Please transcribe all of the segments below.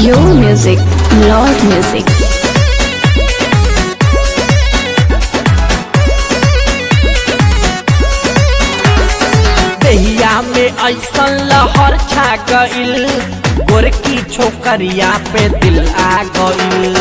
Your music, Lord Music. दहिया में ऐसन लहर छा गइल, गोरकी छोकरिया पे दिल आ गइल।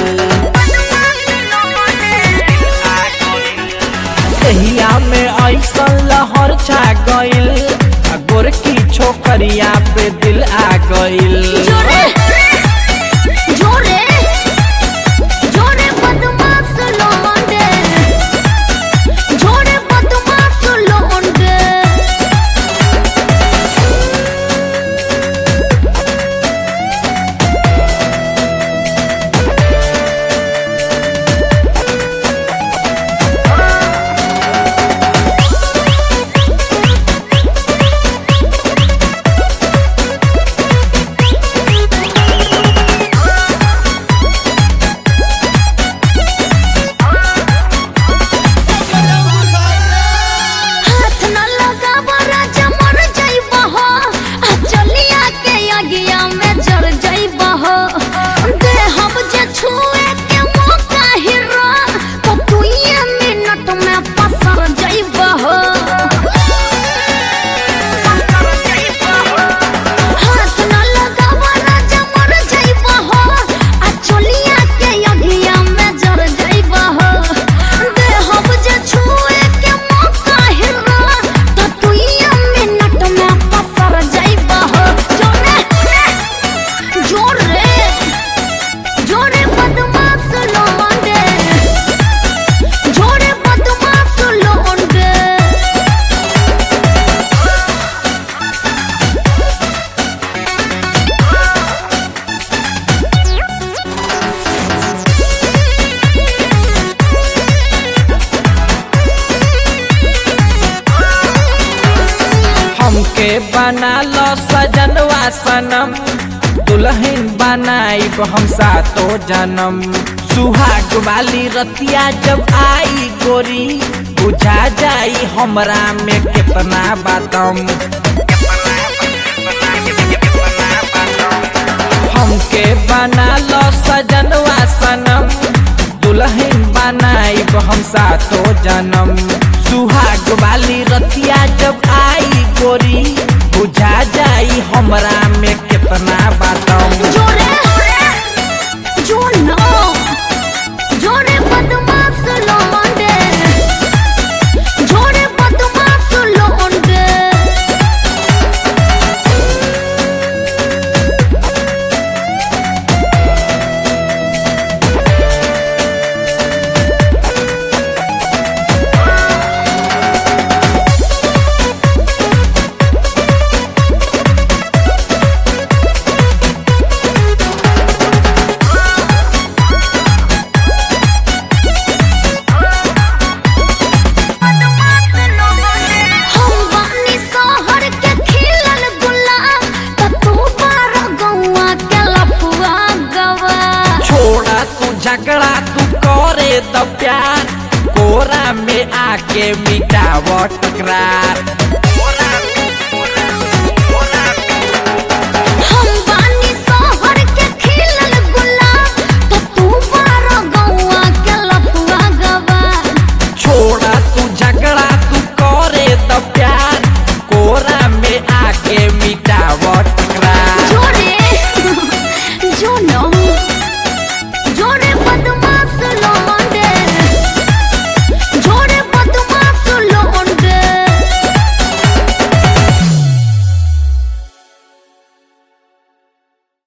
दहिया में ऐसन लहर छा गइल, गोरकी छोकरिया पे दिल आ गइल। जोरे जोरे जोरे बदमाश लोंडे, जोरे बदमाश लोंडे। हमके बना लो सजनवा सनम, दुल्हन बनाइब हम सातो जन्म। सुहाग वाली रतिया जब आई गोरी, बुझा जाई हमरा में कितना बातम। हमके बना लो सजनवा सनम, दुल्हन बनाइब हम सातो जन्म। सुहाग वाली रतिया जब आई गोरी, बुझा जाई हमरा में कितना बातम। जोरे जोनो जोरे बदमाश लोंडे, जोरे बदमाश लोंडे। झगड़ा तू करे तो प्यार, कोरा में आके मिटाव टकरार।